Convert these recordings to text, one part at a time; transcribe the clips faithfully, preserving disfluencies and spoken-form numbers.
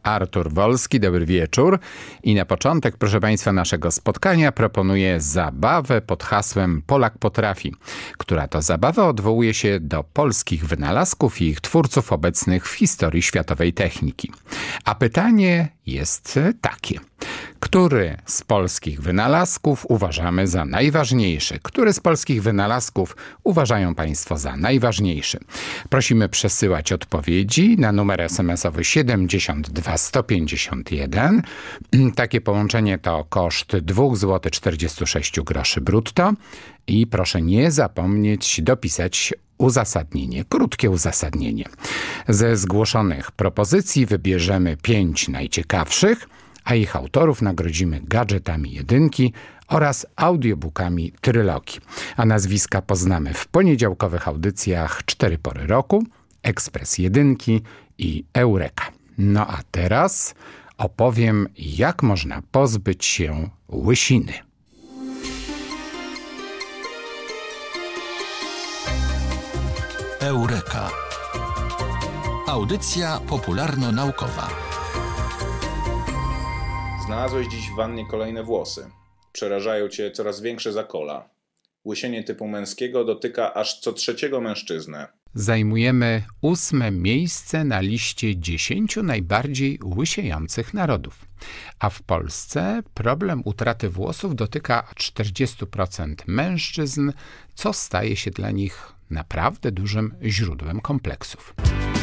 Artur Wolski, dobry wieczór. I na początek, proszę Państwa, naszego spotkania proponuję zabawę pod hasłem Polak potrafi, która to zabawa odwołuje się do polskich wynalazków i ich twórców obecnych w historii światowej techniki. A pytanie jest takie. Który z polskich wynalazków uważamy za najważniejszy? Który z polskich wynalazków uważają Państwo za najważniejszy? Prosimy przesyłać odpowiedzi na numer es em esowy siedemdziesiąt dwa sto pięćdziesiąt jeden. Takie połączenie to koszt dwa złote czterdzieści sześć groszy brutto. I proszę nie zapomnieć dopisać uzasadnienie, krótkie uzasadnienie. Ze zgłoszonych propozycji wybierzemy pięć najciekawszych, a ich autorów nagrodzimy gadżetami jedynki oraz audiobookami trylogii. A nazwiska poznamy w poniedziałkowych audycjach Cztery Pory Roku, Ekspres Jedynki i Eureka. No a teraz opowiem, jak można pozbyć się łysiny. Eureka. Audycja popularno-naukowa. Znalazłeś dziś w wannie kolejne włosy. Przerażają cię coraz większe zakola. Łysienie typu męskiego dotyka aż co trzeciego mężczyznę. Zajmujemy ósme miejsce na liście dziesięciu najbardziej łysiejących narodów. A w Polsce problem utraty włosów dotyka czterdzieści procent mężczyzn, co staje się dla nich naprawdę dużym źródłem kompleksów.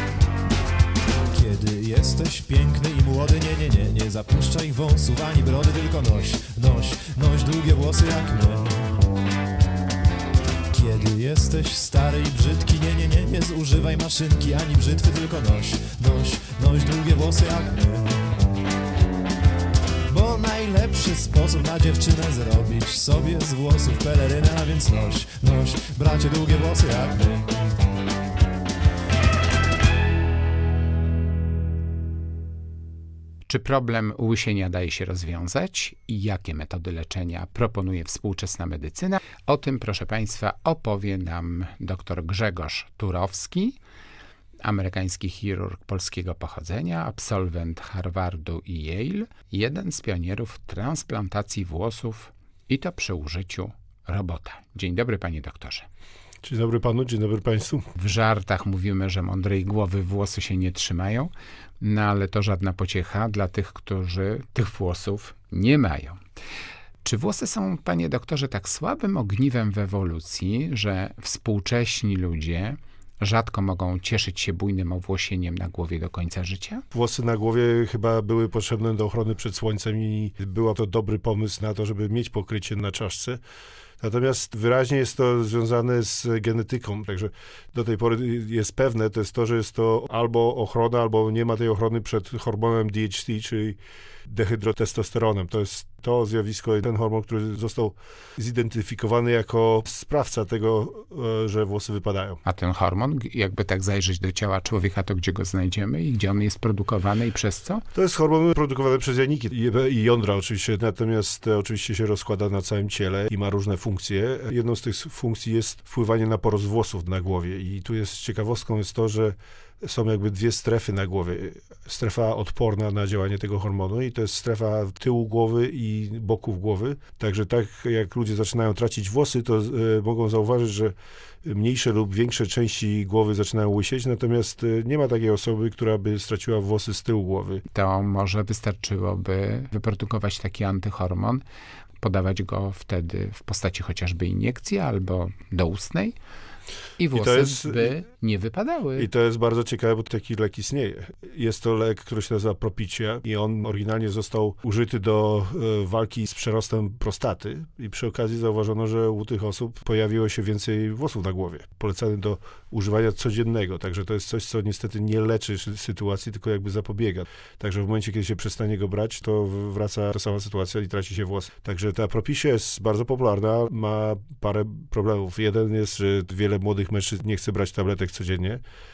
Kiedy jesteś piękny i młody, nie, nie, nie, nie zapuszczaj wąsów ani brody, tylko noś, noś, noś długie włosy jak my. Kiedy jesteś stary i brzydki, nie, nie, nie, nie zużywaj maszynki ani brzytwy, tylko noś, noś, noś długie włosy jak my. Bo najlepszy sposób na dziewczynę zrobić sobie z włosów pelerynę, a więc noś, noś, bracie długie włosy jak my. Czy problem łysienia daje się rozwiązać i jakie metody leczenia proponuje współczesna medycyna? O tym, proszę Państwa, opowie nam dr Grzegorz Turowski, amerykański chirurg polskiego pochodzenia, absolwent Harvardu i Yale, jeden z pionierów transplantacji włosów i to przy użyciu robota. Dzień dobry, panie doktorze. Dzień dobry panu, dzień dobry państwu. W żartach mówimy, że mądrej głowy włosy się nie trzymają, no ale to żadna pociecha dla tych, którzy tych włosów nie mają. Czy włosy są, panie doktorze, tak słabym ogniwem w ewolucji, że współcześni ludzie rzadko mogą cieszyć się bujnym owłosieniem na głowie do końca życia? Włosy na głowie chyba były potrzebne do ochrony przed słońcem i był to dobry pomysł na to, żeby mieć pokrycie na czaszce. Natomiast wyraźnie jest to związane z genetyką, także do tej pory jest pewne, to jest to, że jest to albo ochrona, albo nie ma tej ochrony przed hormonem D H T, czyli dehydrotestosteronem. To jest to zjawisko, ten hormon, który został zidentyfikowany jako sprawca tego, że włosy wypadają. A ten hormon, jakby tak zajrzeć do ciała człowieka, to gdzie go znajdziemy i gdzie on jest produkowany i przez co? To jest hormon produkowany przez jajniki i jądra oczywiście, natomiast oczywiście się rozkłada na całym ciele i ma różne funkcje. Jedną z tych funkcji jest wpływanie na porost włosów na głowie i tu jest ciekawostką jest to, że są jakby dwie strefy na głowie. Strefa odporna na działanie tego hormonu i to jest strefa tyłu głowy i boków głowy. Także tak jak ludzie zaczynają tracić włosy, to y, mogą zauważyć, że mniejsze lub większe części głowy zaczynają łysieć, natomiast y, nie ma takiej osoby, która by straciła włosy z tyłu głowy. To może wystarczyłoby wyprodukować taki antyhormon, podawać go wtedy w postaci chociażby iniekcji albo doustnej, i włosy I jest, by nie wypadały. I to jest bardzo ciekawe, bo taki lek istnieje. Jest to lek, który się nazywa Propicia i on oryginalnie został użyty do e, walki z przerostem prostaty i przy okazji zauważono, że u tych osób pojawiło się więcej włosów na głowie. Polecany do używania codziennego, także to jest coś, co niestety nie leczy sytuacji, tylko jakby zapobiega. Także w momencie, kiedy się przestanie go brać, to wraca ta sama sytuacja i traci się włos. Także ta Propicia jest bardzo popularna, ma parę problemów. Jeden jest, że wiele młodych mężczyzn nie chce brać tabletek codziennie.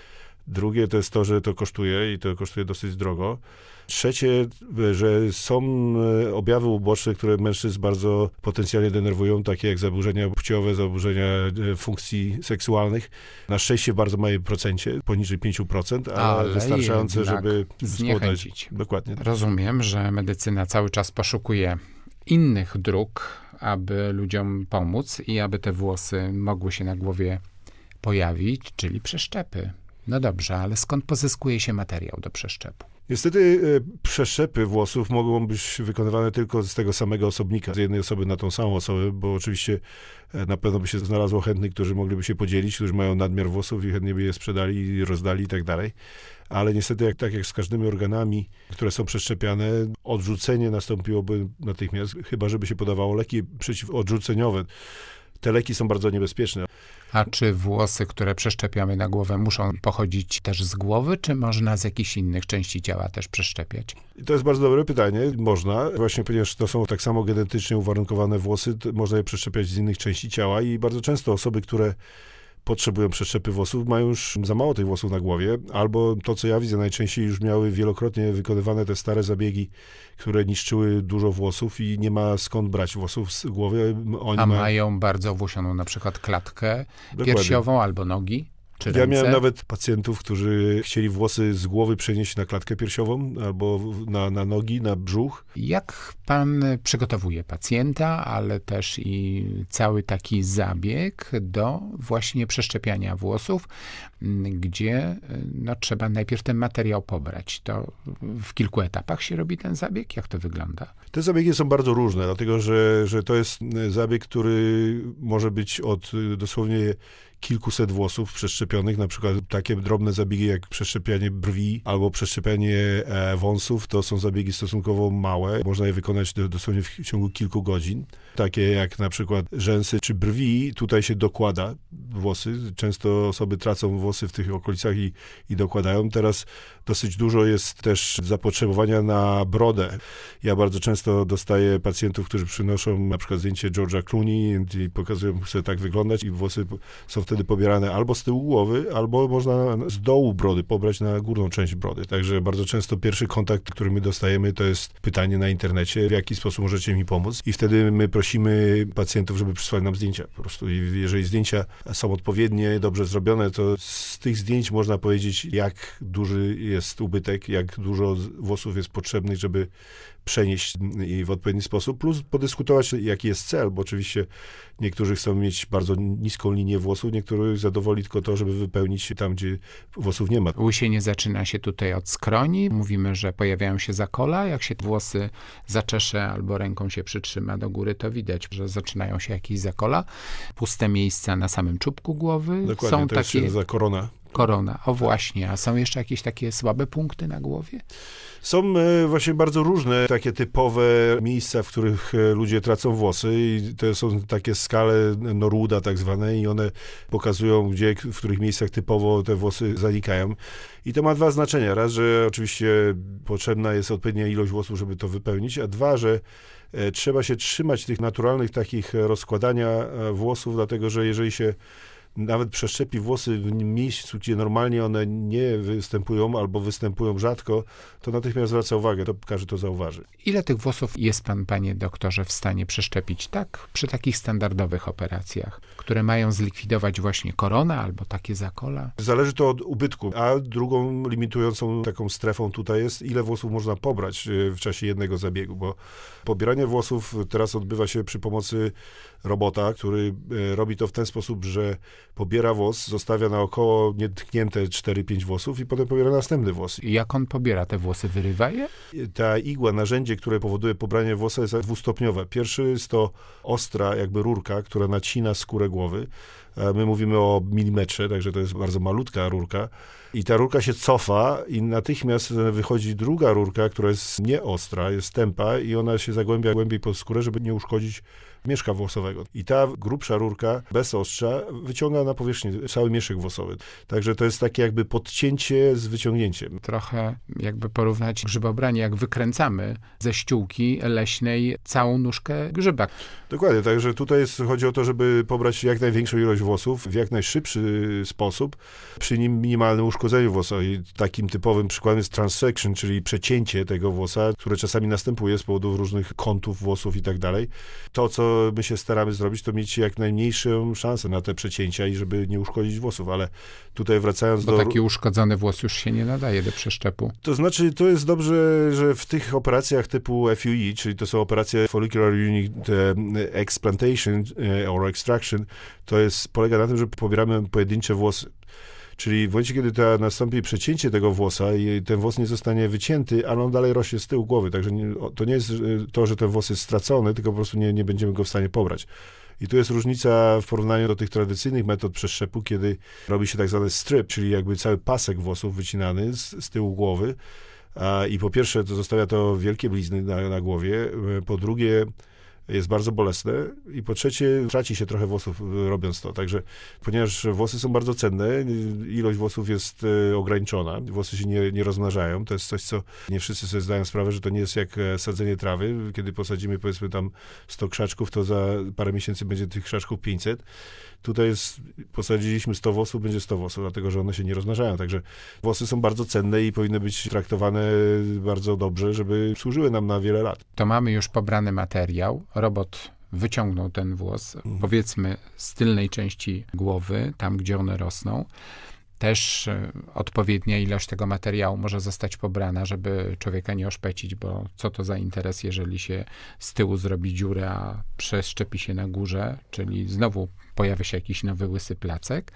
Drugie to jest to, że to kosztuje i to kosztuje dosyć drogo. Trzecie, że są objawy uboczne, które mężczyzn bardzo potencjalnie denerwują, takie jak zaburzenia płciowe, zaburzenia funkcji seksualnych. Na szczęście w bardzo małym procencie, poniżej pięć procent, ale, ale wystarczające, żeby zniechęcić. Dokładnie. Rozumiem, że medycyna cały czas poszukuje innych dróg, aby ludziom pomóc i aby te włosy mogły się na głowie pojawić, czyli przeszczepy. No dobrze, ale skąd pozyskuje się materiał do przeszczepu? Niestety przeszczepy włosów mogą być wykonywane tylko z tego samego osobnika, z jednej osoby na tą samą osobę, bo oczywiście na pewno by się znalazło chętnych, którzy mogliby się podzielić, którzy mają nadmiar włosów i chętnie by je sprzedali i rozdali i tak dalej. Ale niestety, jak, tak jak z każdymi organami, które są przeszczepiane, odrzucenie nastąpiłoby natychmiast, chyba żeby się podawało leki przeciwodrzuceniowe. Te leki są bardzo niebezpieczne. A czy włosy, które przeszczepiamy na głowę, muszą pochodzić też z głowy, czy można z jakichś innych części ciała też przeszczepiać? To jest bardzo dobre pytanie. Można, właśnie ponieważ to są tak samo genetycznie uwarunkowane włosy, można je przeszczepiać z innych części ciała i bardzo często osoby, które potrzebują przeszczepy włosów, mają już za mało tych włosów na głowie, albo to, co ja widzę, najczęściej już miały wielokrotnie wykonywane te stare zabiegi, które niszczyły dużo włosów i nie ma skąd brać włosów z głowy. Oni A ma... mają bardzo owłosioną na przykład klatkę Dokładnie. piersiową albo nogi? Czy Ja ręce? miałem nawet pacjentów, którzy chcieli włosy z głowy przenieść na klatkę piersiową albo na, na nogi, na brzuch. Jak pan przygotowuje pacjenta, ale też i cały taki zabieg do właśnie przeszczepiania włosów, gdzie no, trzeba najpierw ten materiał pobrać. To w kilku etapach się robi ten zabieg? Jak to wygląda? Te zabiegi są bardzo różne, dlatego że, że to jest zabieg, który może być od dosłownie kilkuset włosów przeszczepionych, na przykład takie drobne zabiegi jak przeszczepianie brwi albo przeszczepianie e, wąsów, to są zabiegi stosunkowo małe. Można je wykonać dosłownie w ciągu kilku godzin. Takie jak na przykład rzęsy czy brwi, tutaj się dokłada włosy. Często osoby tracą włosy w tych okolicach i, i dokładają. Teraz dosyć dużo jest też zapotrzebowania na brodę. Ja bardzo często dostaję pacjentów, którzy przynoszą na przykład zdjęcie George'a Clooney i pokazują, że tak wyglądać i włosy są wtedy pobierane albo z tyłu głowy, albo można z dołu brody pobrać na górną część brody. Także bardzo często pierwszy kontakt, który my dostajemy, to jest pytanie na internecie, w jaki sposób możecie mi pomóc. I wtedy my prosimy pacjentów, żeby przysłali nam zdjęcia. Po prostu i jeżeli zdjęcia są odpowiednie, dobrze zrobione, to z tych zdjęć można powiedzieć, jak duży jest ubytek, jak dużo włosów jest potrzebnych, żeby przenieść i w odpowiedni sposób, plus podyskutować, jaki jest cel, bo oczywiście niektórzy chcą mieć bardzo niską linię włosów, niektórych zadowoli tylko to, żeby wypełnić tam, gdzie włosów nie ma. Łysienie zaczyna się tutaj od skroni. Mówimy, że pojawiają się zakola. Jak się włosy zaczesze albo ręką się przytrzyma do góry, to widać, że zaczynają się jakieś zakola. Puste miejsca na samym czubku głowy. Dokładnie, są to takie... jest za korona. Korona, o właśnie. A są jeszcze jakieś takie słabe punkty na głowie? Są właśnie bardzo różne takie typowe miejsca, w których ludzie tracą włosy i to są takie skale Norwooda tak zwane i one pokazują, gdzie, w których miejscach typowo te włosy zanikają. I to ma dwa znaczenia. Raz, że oczywiście potrzebna jest odpowiednia ilość włosów, żeby to wypełnić, a dwa, że trzeba się trzymać tych naturalnych takich rozkładania włosów, dlatego że jeżeli się nawet przeszczepi włosy w miejscu, gdzie normalnie one nie występują albo występują rzadko, to natychmiast zwraca uwagę, to każdy to zauważy. Ile tych włosów jest pan, panie doktorze, w stanie przeszczepić tak przy takich standardowych operacjach, które mają zlikwidować właśnie koronę albo takie zakola? Zależy to od ubytku, a drugą limitującą taką strefą tutaj jest, ile włosów można pobrać w czasie jednego zabiegu, bo pobieranie włosów teraz odbywa się przy pomocy robota, który robi to w ten sposób, że pobiera włos, zostawia naokoło nietknięte cztery pięć włosów i potem pobiera następny włos. I jak on pobiera te włosy? Wyrywa je? Ta igła, narzędzie, które powoduje pobranie włosa jest dwustopniowe. Pierwszy jest to ostra jakby rurka, która nacina skórę głowy. My mówimy o milimetrze, także to jest bardzo malutka rurka. I ta rurka się cofa i natychmiast wychodzi druga rurka, która jest nieostra, jest tępa i ona się zagłębia głębiej pod skórę, żeby nie uszkodzić mieszka włosowego. I ta grubsza rurka bez ostrza wyciąga na powierzchnię cały mieszek włosowy. Także to jest takie jakby podcięcie z wyciągnięciem. Trochę jakby porównać grzybobranie, jak wykręcamy ze ściółki leśnej całą nóżkę grzyba. Dokładnie, także tutaj jest, chodzi o to, żeby pobrać jak największą ilość włosów w jak najszybszy sposób przy minimalnym uszkodzeniu włosa. I takim typowym przykładem jest transection, czyli przecięcie tego włosa, które czasami następuje z powodu różnych kątów włosów i tak dalej. To, co my się staramy zrobić, to mieć jak najmniejszą szansę na te przecięcia i żeby nie uszkodzić włosów, ale tutaj wracając Bo do... Bo taki uszkodzony włos już się nie nadaje do przeszczepu. To znaczy, to jest dobrze, że w tych operacjach typu F U E, czyli to są operacje Follicular Unit Explantation or Extraction, to jest, polega na tym, że pobieramy pojedyncze włosy. Czyli w momencie, kiedy to nastąpi przecięcie tego włosa i ten włos nie zostanie wycięty, ale on dalej rośnie z tyłu głowy, także nie, to nie jest to, że ten włos jest stracony, tylko po prostu nie, nie będziemy go w stanie pobrać. I tu jest różnica w porównaniu do tych tradycyjnych metod przeszczepu, kiedy robi się tak zwany strip, czyli jakby cały pasek włosów wycinany z, z tyłu głowy. A, I po pierwsze, to zostawia to wielkie blizny na, na głowie, po drugie, jest bardzo bolesne i po trzecie traci się trochę włosów robiąc to. Także ponieważ włosy są bardzo cenne, ilość włosów jest ograniczona, włosy się nie, nie rozmnażają. To jest coś, co nie wszyscy sobie zdają sprawę, że to nie jest jak sadzenie trawy. Kiedy posadzimy powiedzmy tam sto krzaczków, to za parę miesięcy będzie tych krzaczków pięćset. Tutaj jest, posadziliśmy sto włosów, będzie sto włosów, dlatego że one się nie rozmnażają. Także włosy są bardzo cenne i powinny być traktowane bardzo dobrze, żeby służyły nam na wiele lat. To mamy już pobrany materiał. Robot wyciągnął ten włos, mhm. powiedzmy z tylnej części głowy, tam gdzie one rosną. Też odpowiednia ilość tego materiału może zostać pobrana, żeby człowieka nie oszpecić, bo co to za interes, jeżeli się z tyłu zrobi dziurę, a przeszczepi się na górze, czyli znowu pojawia się jakiś nowy łysy placek.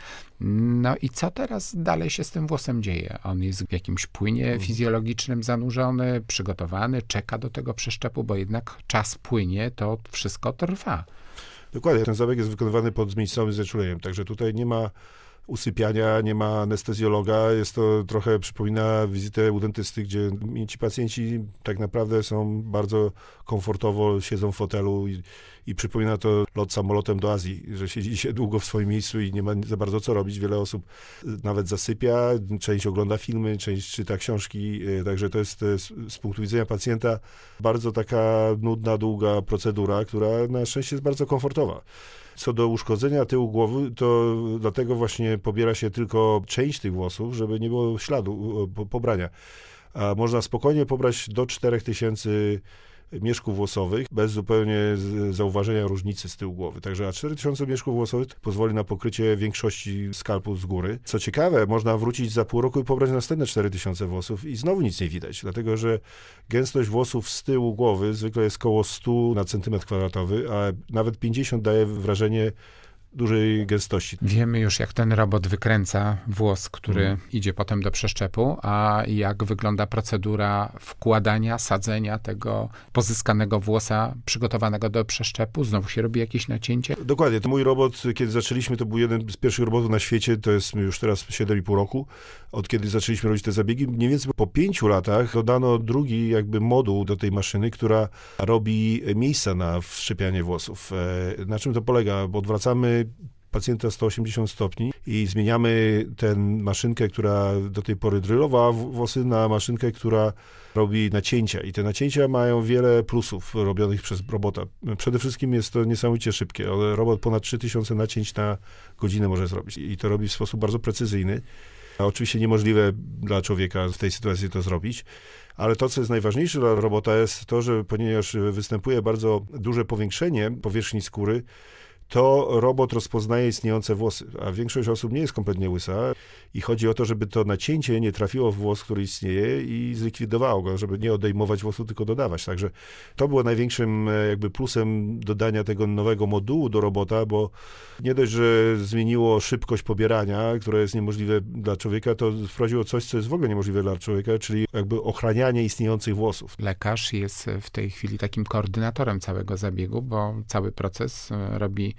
No i co teraz dalej się z tym włosem dzieje? On jest w jakimś płynie fizjologicznym zanurzony, przygotowany, czeka do tego przeszczepu, bo jednak czas płynie, to wszystko trwa. Dokładnie, ten zabieg jest wykonywany pod miejscowym znieczuleniem, także tutaj nie ma usypiania, nie ma anestezjologa, jest to trochę przypomina wizytę u dentysty, gdzie ci pacjenci tak naprawdę są bardzo komfortowo, siedzą w fotelu i, i przypomina to lot samolotem do Azji, że siedzi się długo w swoim miejscu i nie ma za bardzo co robić. Wiele osób nawet zasypia, część ogląda filmy, część czyta książki, także to jest z punktu widzenia pacjenta bardzo taka nudna, długa procedura, która na szczęście jest bardzo komfortowa. Co do uszkodzenia tyłu głowy, to dlatego właśnie pobiera się tylko część tych włosów, żeby nie było śladu pobrania. A można spokojnie pobrać do czterech tysięcy mieszków włosowych bez zupełnie zauważenia różnicy z tyłu głowy. Także a cztery tysiące mieszków włosowych pozwoli na pokrycie większości skalpu z góry. Co ciekawe, można wrócić za pół roku i pobrać następne cztery tysiące włosów i znowu nic nie widać, dlatego że gęstość włosów z tyłu głowy zwykle jest około sto na centymetr kwadratowy, a nawet pięćdziesiąt daje wrażenie dużej gęstości. Wiemy już, jak ten robot wykręca włos, który hmm. idzie potem do przeszczepu, a jak wygląda procedura wkładania, sadzenia tego pozyskanego włosa przygotowanego do przeszczepu. Znowu się robi jakieś nacięcie? Dokładnie. To mój robot, kiedy zaczęliśmy, to był jeden z pierwszych robotów na świecie, to jest już teraz siedem i pół roku, od kiedy zaczęliśmy robić te zabiegi. Mniej więcej po pięciu latach dodano drugi jakby moduł do tej maszyny, która robi miejsca na wszczepianie włosów. Na czym to polega? Bo odwracamy pacjenta sto osiemdziesiąt stopni i zmieniamy tę maszynkę, która do tej pory drylowała włosy, na maszynkę, która robi nacięcia. I te nacięcia mają wiele plusów robionych przez robota. Przede wszystkim jest to niesamowicie szybkie. Robot ponad trzy tysiące nacięć na godzinę może zrobić. I to robi w sposób bardzo precyzyjny. A oczywiście niemożliwe dla człowieka w tej sytuacji to zrobić. Ale to, co jest najważniejsze dla robota, jest to, że ponieważ występuje bardzo duże powiększenie powierzchni skóry, to robot rozpoznaje istniejące włosy, a większość osób nie jest kompletnie łysa i chodzi o to, żeby to nacięcie nie trafiło w włos, który istnieje i zlikwidowało go, żeby nie odejmować włosu, tylko dodawać. Także to było największym jakby plusem dodania tego nowego modułu do robota, bo nie dość, że zmieniło szybkość pobierania, które jest niemożliwe dla człowieka, to wprowadziło coś, co jest w ogóle niemożliwe dla człowieka, czyli jakby ochranianie istniejących włosów. Lekarz jest w tej chwili takim koordynatorem całego zabiegu, bo cały proces robi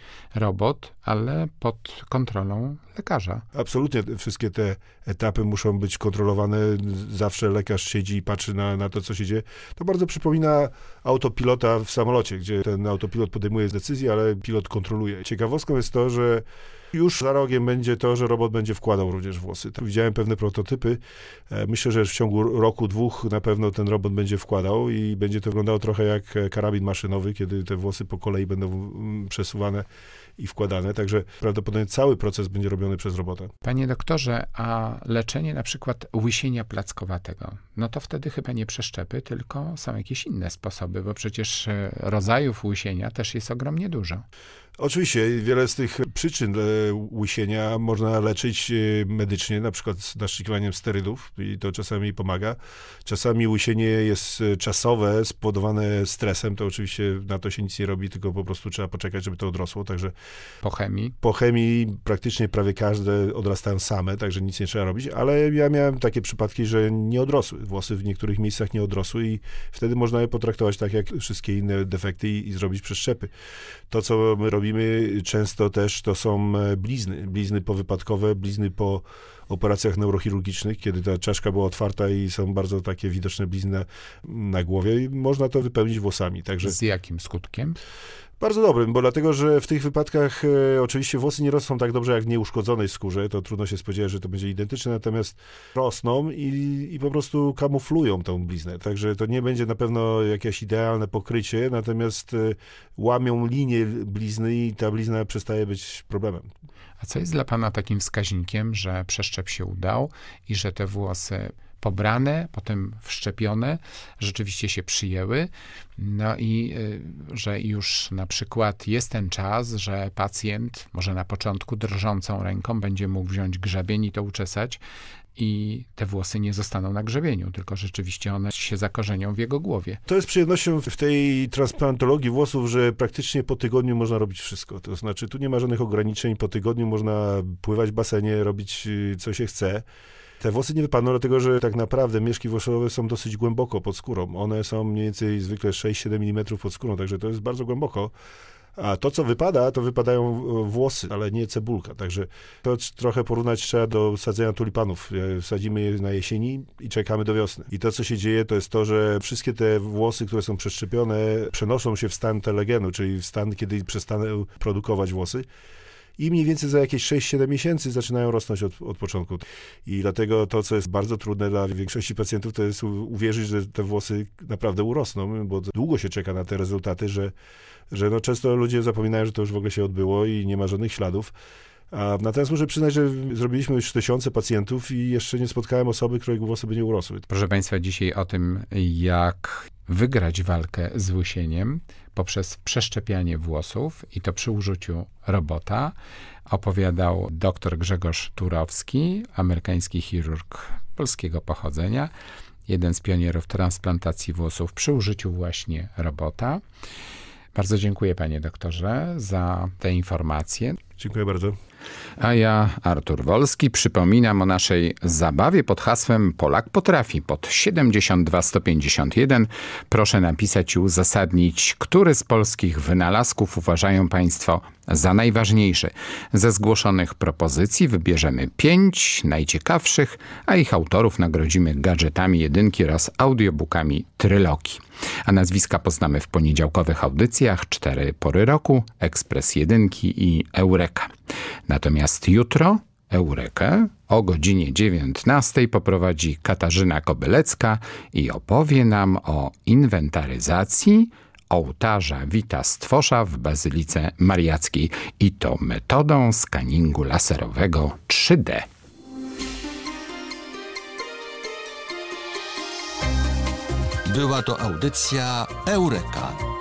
robot, ale pod kontrolą lekarza. Absolutnie wszystkie te etapy muszą być kontrolowane. Zawsze lekarz siedzi i patrzy na, na to, co się dzieje. To bardzo przypomina autopilota w samolocie, gdzie ten autopilot podejmuje decyzję, ale pilot kontroluje. Ciekawostką jest to, że już za rogiem będzie to, że robot będzie wkładał również włosy. Widziałem pewne prototypy. Myślę, że w ciągu roku, dwóch na pewno ten robot będzie wkładał i będzie to wyglądało trochę jak karabin maszynowy, kiedy te włosy po kolei będą przesuwane i wkładane. Także prawdopodobnie cały proces będzie robiony przez robota. Panie doktorze, a leczenie na przykład łysienia plackowatego, no to wtedy chyba nie przeszczepy, tylko są jakieś inne sposoby, bo przecież rodzajów łysienia też jest ogromnie dużo. Oczywiście, wiele z tych przyczyn łysienia można leczyć medycznie, na przykład naszczekiwaniem sterydów i to czasami pomaga. Czasami łysienie jest czasowe, spowodowane stresem, to oczywiście na to się nic nie robi, tylko po prostu trzeba poczekać, żeby to odrosło, także... Po chemii? Po chemii praktycznie prawie każde odrastają same, także nic nie trzeba robić, ale ja miałem takie przypadki, że nie odrosły. Włosy w niektórych miejscach nie odrosły i wtedy można je potraktować tak jak wszystkie inne defekty i, i zrobić przeszczepy. To, co my robimy często też, to są blizny. Blizny powypadkowe, blizny po operacjach neurochirurgicznych, kiedy ta czaszka była otwarta i są bardzo takie widoczne blizny na, na głowie i można to wypełnić włosami. Także... Z jakim skutkiem? Bardzo dobrym, bo dlatego, że w tych wypadkach e, oczywiście włosy nie rosną tak dobrze jak w nieuszkodzonej skórze, to trudno się spodziewać, że to będzie identyczne, natomiast rosną i, i po prostu kamuflują tą bliznę. Także to nie będzie na pewno jakieś idealne pokrycie, natomiast e, łamią linię blizny i ta blizna przestaje być problemem. A co jest dla pana takim wskaźnikiem, że przeszczep się udał i że te włosy pobrane, potem wszczepione, rzeczywiście się przyjęły, no i y, że już na przykład jest ten czas, że pacjent może na początku drżącą ręką będzie mógł wziąć grzebień i to uczesać i te włosy nie zostaną na grzebieniu, tylko rzeczywiście one się zakorzenią w jego głowie. To jest przyjemnością w tej transplantologii włosów, że praktycznie po tygodniu można robić wszystko. To znaczy tu nie ma żadnych ograniczeń, po tygodniu można pływać w basenie, robić co się chce. Te włosy nie wypadną, dlatego że tak naprawdę mieszki włosowe są dosyć głęboko pod skórą. One są mniej więcej zwykle sześć siedem milimetrów pod skórą, także to jest bardzo głęboko. A to, co wypada, to wypadają włosy, ale nie cebulka. Także to trochę porównać trzeba do sadzenia tulipanów. Sadzimy je na jesieni i czekamy do wiosny. I to, co się dzieje, to jest to, że wszystkie te włosy, które są przeszczepione, przenoszą się w stan telegenu, czyli w stan, kiedy przestaną produkować włosy. I mniej więcej za jakieś sześć siedem miesięcy zaczynają rosnąć od, od początku. I dlatego to, co jest bardzo trudne dla większości pacjentów, to jest uwierzyć, że te włosy naprawdę urosną, bo długo się czeka na te rezultaty, że, że no często ludzie zapominają, że to już w ogóle się odbyło i nie ma żadnych śladów. A natomiast muszę przyznać, że zrobiliśmy już tysiące pacjentów i jeszcze nie spotkałem osoby, której włosy by nie urosły. Proszę Państwa, dzisiaj o tym, jak wygrać walkę z łysieniem poprzez przeszczepianie włosów i to przy użyciu robota, opowiadał dr Grzegorz Turowski, amerykański chirurg polskiego pochodzenia, jeden z pionierów transplantacji włosów przy użyciu właśnie robota. Bardzo dziękuję, panie doktorze, za te informacje. Dziękuję bardzo. A ja, Artur Wolski, przypominam o naszej zabawie pod hasłem Polak potrafi pod siedemdziesiąt dwa sto pięćdziesiąt jeden. Proszę napisać i uzasadnić, który z polskich wynalazków uważają państwo za najważniejszy. Ze zgłoszonych propozycji wybierzemy pięć najciekawszych, a ich autorów nagrodzimy gadżetami jedynki oraz audiobookami Trylogii. A nazwiska poznamy w poniedziałkowych audycjach Cztery pory roku, Ekspres Jedynki i Eureka. Natomiast jutro Eurekę o godzinie dziewiętnastej poprowadzi Katarzyna Kobylecka i opowie nam o inwentaryzacji ołtarza Wita Stwosza w Bazylice Mariackiej i to metodą skaningu laserowego trzy D. Była to audycja Eureka.